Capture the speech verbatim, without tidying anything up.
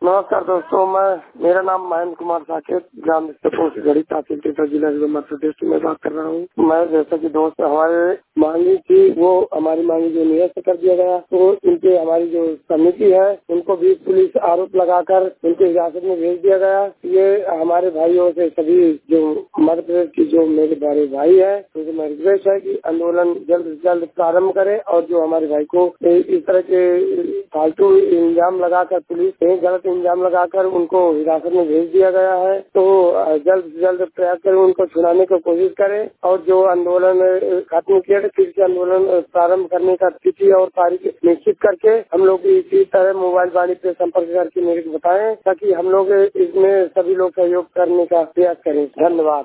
नमस्कार दोस्तों, मैं मेरा नाम महेंद्र कुमार साकेत, ग्राम घड़ी तहसील टीटा जिला मध्य प्रदेश में बात कर रहा हूँ। मैं जैसा कि दोस्त हमारे मांगी थी वो हमारी मांगी जो निरस्त कर दिया गया, तो इनके हमारी जो समिति है उनको भी पुलिस आरोप लगाकर उनके हिरासत में भेज दिया गया। ये हमारे भाइयों से सभी जो मध्य प्रदेश की जो मेरे बड़े भाई है उनसे मैं रिक्वेस्ट है कि आंदोलन जल्द से जल्द प्रारंभ करें और जो हमारे भाई को इस तरह के फालतू इल्जाम लगाकर पुलिस ने गलत इल्जाम लगाकर उनको हिरासत में भेज दिया गया है, तो जल्द से जल्द प्रयास करें, उनको छुड़ाने की कोशिश करें और जो आंदोलन खत्म किया फिर से आंदोलन प्रारंभ करने का तिथि और तारीख निश्चित करके हम लोग इसी तरह मोबाइल वाणी पे संपर्क करके मेरे को बताएं ताकि हम लोग इसमें सभी लोग सहयोग करने का प्रयास करें। धन्यवाद।